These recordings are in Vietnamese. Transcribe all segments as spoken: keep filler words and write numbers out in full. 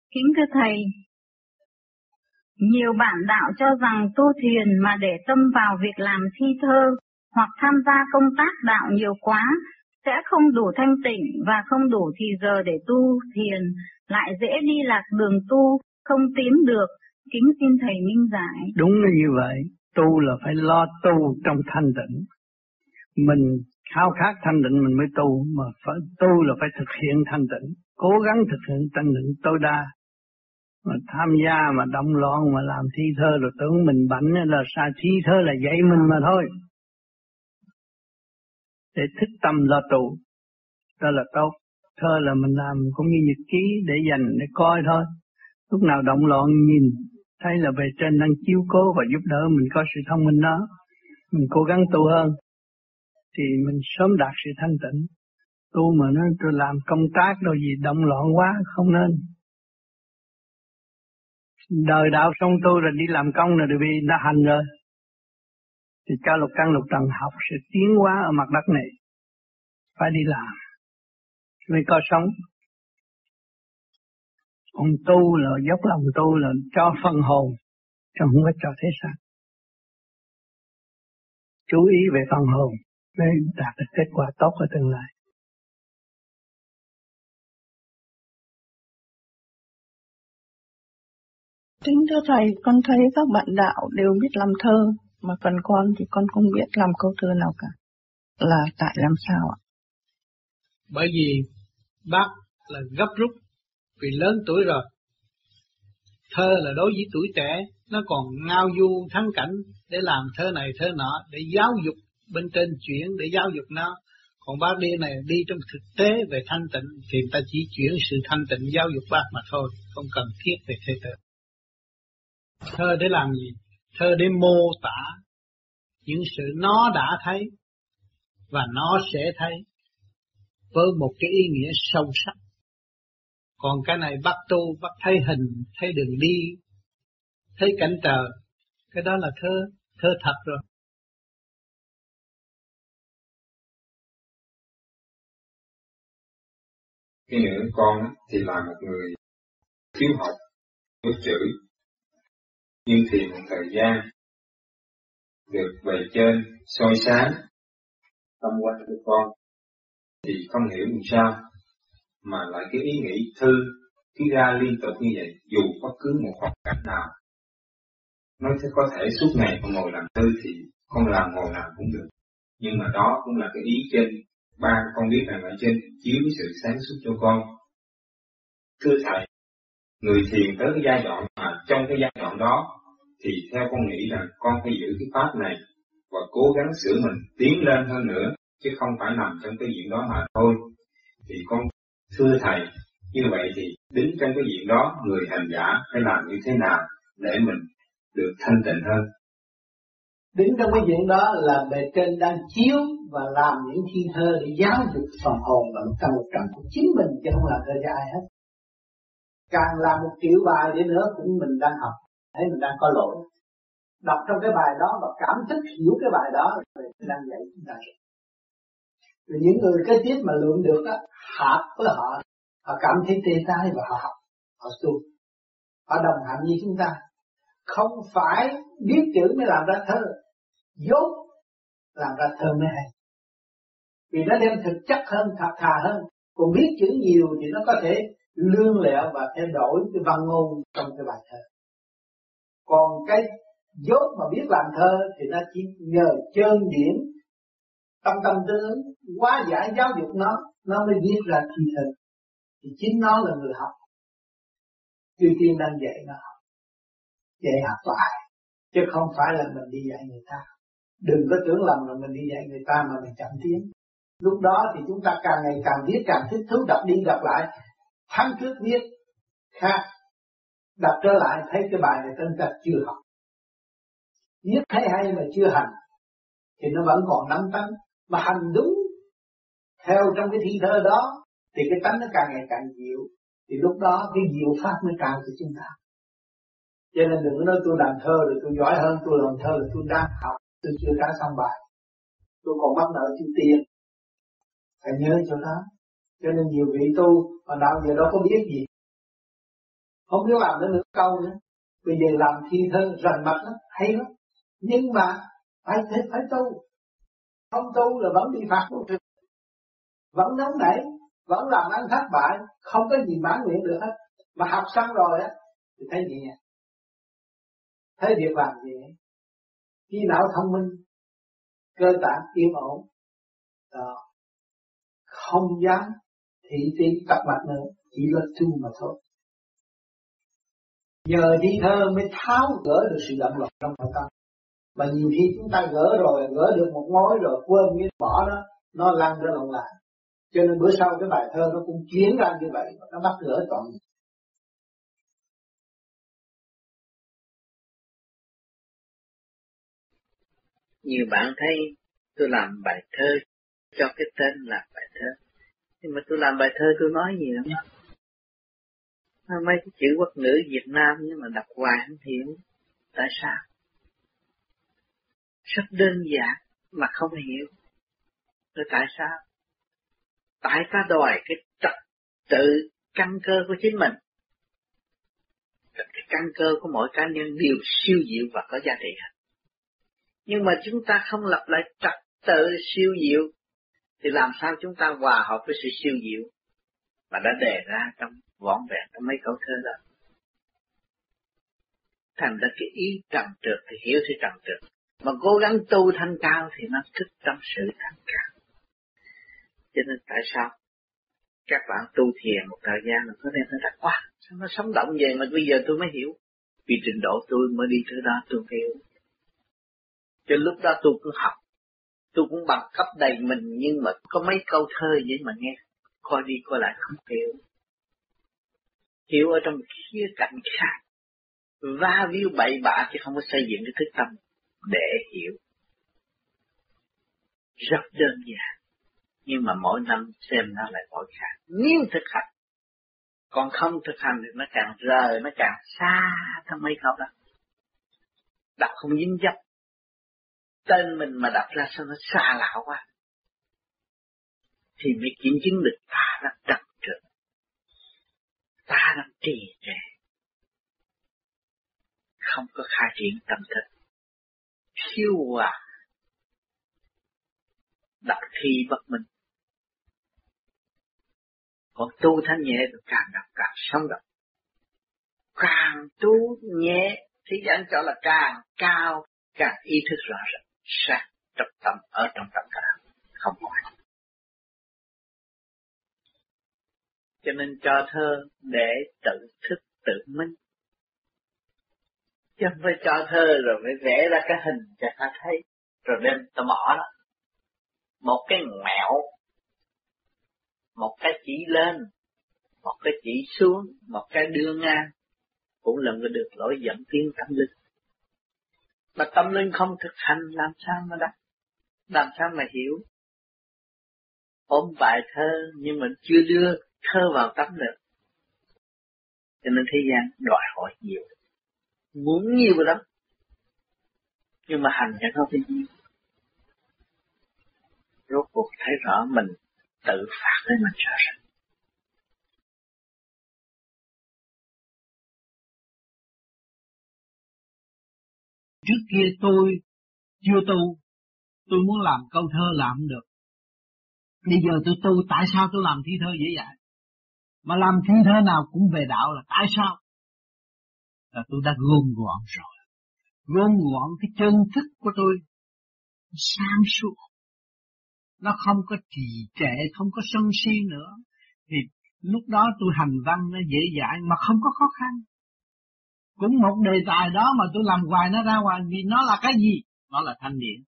Kính thưa Thầy, nhiều bạn đạo cho rằng tu thiền mà để tâm vào việc làm thi thơ hoặc tham gia công tác đạo nhiều quá sẽ không đủ thanh tịnh và không đủ thì giờ để tu thiền, lại dễ đi lạc đường tu, không tiến được. Kính xin Thầy minh giải. Đúng là như vậy, tu là phải lo tu trong thanh tịnh. Mình khao khát thanh tịnh mình mới tu, mà phải tu là phải thực hiện thanh tịnh, cố gắng thực hiện thanh tịnh tối đa. Mà tham gia mà động loạn mà làm thi thơ rồi tưởng mình bệnh là sai, thi thơ là dạy mình mà thôi. Để thích tâm lo tu, đó là tốt. Thơ là mình làm cũng như nhật ký để dành để coi thôi. Lúc nào động loạn nhìn thấy là bề trên đang chiếu cố và giúp đỡ mình có sự thông minh đó, mình cố gắng tu hơn thì mình sớm đạt sự thanh tịnh. Tu mà nó tôi làm công tác đâu gì động loạn quá không nên. Đời đạo xong tu rồi đi làm công rồi bị đã hành rồi thì cho lục căn lục trần học sự tiến hóa ở mặt đất này, phải đi làm mới có sống. Còn tu là dốc lòng tu là cho phần hồn, chứ không có cho thế xác. Chú ý về phần hồn để đạt được kết quả tốt ở tương lai. Kính thưa Thầy, con thấy các bạn đạo đều biết làm thơ, mà phần con thì con không biết làm câu thơ nào cả. Là tại làm sao ạ? Bởi vì bác là gấp rút, vì lớn tuổi rồi. Thơ là đối với tuổi trẻ, nó còn ngao du thắng cảnh để làm thơ này thơ nọ, để giáo dục bên trên chuyển, để giáo dục nó. Còn bác đi này đi trong thực tế về thanh tịnh, thì ta chỉ chuyển sự thanh tịnh giáo dục bác mà thôi, không cần thiết về thơ thơ. Thơ để làm gì? Thơ để mô tả những sự nó đã thấy và nó sẽ thấy với một cái ý nghĩa sâu sắc. Còn cái này bắt tu, bắt thấy hình, thấy đường đi, thấy cảnh trời, cái đó là thơ, thơ thật rồi. Cái nữa con thì là một người thiếu học, thiếu chữ, nhưng thì một thời gian được về trên soi sáng tâm quan của con thì không hiểu làm sao mà lại cái ý nghĩ thư cứ ra liên tục như vậy, dù bất cứ một hoàn cảnh nào. Nói thế có thể suốt ngày con ngồi làm thư thì con làm ngồi làm cũng được, nhưng mà đó cũng là cái ý trên ba con biết rằng ở trên chiếu cái sự sáng suốt cho con. Thưa Thầy, người thiền tới cái giai đoạn mà trong cái giai đoạn đó thì theo con nghĩ rằng con phải giữ cái pháp này và cố gắng sửa mình tiến lên hơn nữa, chứ không phải nằm trong cái diện đó mà thôi. Thì con thưa Thầy, như vậy thì đứng trong cái diện đó, người hành giả phải làm như thế nào để mình được thanh tịnh hơn? Đứng trong cái diện đó là bề trên đang chiếu và làm những thi thơ để giáo dục phần hồn và một căn một trần của chính mình, chứ không làm thơ cho ai hết. Càng làm một triệu bài để nữa cũng mình đang học, thấy mình đang có lỗi. Đọc trong cái bài đó và cảm thức hiểu cái bài đó rồi đang dạy chúng ta. Rồi những người kế tiếp mà lượm được á, hợp với họ, họ cảm thấy tê tái và họ học, họ tu, họ đồng hành như chúng ta. Không phải biết chữ mới làm ra thơ, dốt làm ra thơ mới hay. Vì nó đem thực chất hơn, thật thà hơn. Còn biết chữ nhiều thì nó có thể lương lẹo và thay đổi cái văn ngôn trong cái bài thơ. Còn cái dốt mà biết làm thơ thì nó chỉ nhờ chơn điển, tâm tâm tư ứng, hóa giải giáo dục nó, nó mới viết ra thi thơ. Thì chính nó là người học. Chư Tiên đang dạy nó học, dạy học lại, chứ không phải là mình đi dạy người ta. Đừng có tưởng lầm là mình đi dạy người ta mà mình chậm tiến. Lúc đó thì chúng ta càng ngày càng viết càng thích thú, đọc đi đọc lại. Tháng trước viết khác, đọc trở lại thấy cái bài này tân tật chưa học. Viết thấy hay mà chưa hành thì nó vẫn còn nắm tánh. Mà hành đúng theo trong cái thi thơ đó thì cái tánh nó càng ngày càng dịu. Thì lúc đó cái diệu pháp mới cao của chúng ta. Cho nên đừng có nói tôi làm thơ rồi tôi giỏi hơn, tôi làm thơ rồi tôi đang học, tôi chưa trả xong bài, tôi còn mắc nợ chữ tiền. Phải nhớ chỗ đó. Cho nên nhiều vị tu mà đạo giờ đó có biết gì, Không biết làm đến nửa câu nữa. Bây giờ làm thi thơ rành mạch lắm, hay lắm. Nhưng mà phải phải, phải tu. Không tu là vẫn bị phạt vô trường. Vẫn nóng nảy, vẫn làm ăn thất bại, không có gì mãn nguyện được hết. Mà học xong rồi á thì thấy nhẹ, thấy việc làm nhẹ, trí não thông minh, cơ tạng yên ổn, đó. Không dám thị tí tập mặt nữa, chỉ là tu mà thôi. Nhờ đi thơ mới tháo gỡ được sự động loạn trong nội tâm. Mà nhiều khi chúng ta gỡ rồi, gỡ được một mối rồi quên cái bỏ nó, nó lăn ra lộn lại. Cho nên bữa sau cái bài thơ nó cũng chuyển ra như vậy, nó bắt gỡ toàn. Nhiều bạn thấy tôi làm bài thơ cho cái tên là bài thơ, nhưng mà tôi làm bài thơ tôi nói gì lắm. Mấy cái chữ quốc ngữ Việt Nam nhưng mà đọc hoài không hiểu. Tại sao? Rất đơn giản mà không hiểu. Rồi tại sao? Tại ta đòi cái trật tự căn cơ của chính mình. Cái căn cơ của mỗi cá nhân đều siêu diệu và có giá trị hết. Nhưng mà chúng ta không lập lại trật tự siêu diệu thì làm sao chúng ta hòa hợp với sự siêu diệu mà đã đề ra trong vỏn vẹn trong mấy câu thơ đó. Thành ra cái ý trần trượt thì hiểu sự trần trượt, mà cố gắng tu thanh cao thì nó thích trong sự thanh cao. Cho nên tại sao các bạn tu thiền một thời gian là có thể nó đã quá, sao nó sống động vậy mà bây giờ tôi mới hiểu. Vì trình độ tôi mới đi tới đó tôi hiểu. Cho lúc đó tôi cũng học, tôi cũng bằng cấp đầy mình, nhưng mà có mấy câu thơ vậy mà nghe, coi đi coi lại không hiểu. Hiểu ở trong một khía cạnh khác, va víu bậy bạ chứ không có xây dựng cái thức tâm để hiểu. Rất đơn giản, nhưng mà mỗi năm xem nó lại mỗi khác. Nếu thực hành, còn không thực hành thì nó càng rời, nó càng xa trong mấy câu đó. Đọc không dính dấp, tên mình mà đọc ra sao nó xa lạ quá, thì mới kiểm chứng được ta đang trật trượt, ta đang trì trệ, không có khai triển tâm thức, thiếu hòa, đọc thi bất minh. Còn tu thanh nhẹ thì càng đọc càng sống động, càng tu nhẹ thì anh cho là càng cao, càng ý thức rõ ràng, sáng trong tâm, ở trong tâm cả, không ngoài. Cho nên cho thơ để tự thức tự minh, chứ không phải cho thơ rồi phải vẽ ra cái hình cho ta thấy, rồi đem ta bỏ đó. Một cái mẹo, một cái chỉ lên, một cái chỉ xuống, một cái đưa ngang, cũng là người được lối dẫn tiến tâm linh. Mà tâm linh không thực hành làm sao mà đắc, làm sao mà hiểu. Ôm bài thơ nhưng mình chưa đưa thơ vào tâm được. Cho nên thế gian đòi hỏi nhiều, muốn nhiều lắm, nhưng mà hành chẳng không bao nhiêu. Rốt cuộc thấy rõ mình tự phạt lấy mình rõ ràng. Trước kia tôi chưa tu, tôi muốn làm câu thơ làm không được. Bây giờ tôi tu, tại sao tôi làm thi thơ dễ dàng? Mà làm thi thơ nào cũng về đạo là tại sao? Là tôi đã gom gọn rồi. Gom gọn cái chân thức của tôi sáng suốt. Nó không có trì trệ, không có sân si nữa. Thì lúc đó tôi hành văn nó dễ dàng mà không có khó khăn. Cũng một đề tài đó mà tôi làm hoài nó ra hoài, vì nó là cái gì? Nó là thanh điển.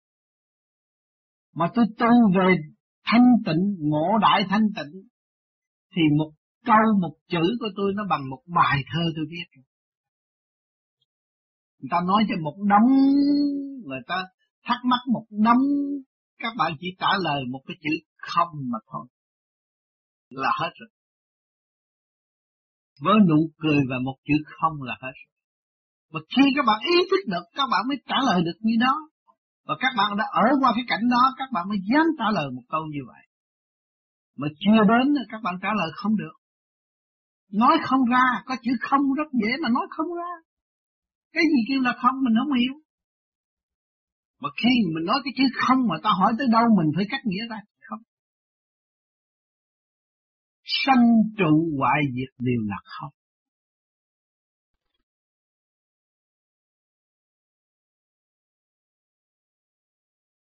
Mà tôi tu về thanh tịnh, ngộ đại thanh tịnh, thì một câu một chữ của tôi nó bằng một bài thơ tôi viết. Người ta nói cho một đống, người ta thắc mắc một đống, các bạn chỉ trả lời một cái chữ không mà thôi là hết rồi. Với nụ cười và một chữ không là hết rồi. Mà khi các bạn ý thức được, các bạn mới trả lời được như đó. Và các bạn đã ở qua cái cảnh đó, các bạn mới dám trả lời một câu như vậy. Mà chưa đến, các bạn trả lời không được. Nói không ra, có chữ không rất dễ mà nói không ra. Cái gì kêu là không mình không hiểu. Mà khi mình nói cái chữ không mà ta hỏi tới đâu mình phải cắt nghĩa ra. Không. Sanh trụ hoại diệt đều là không.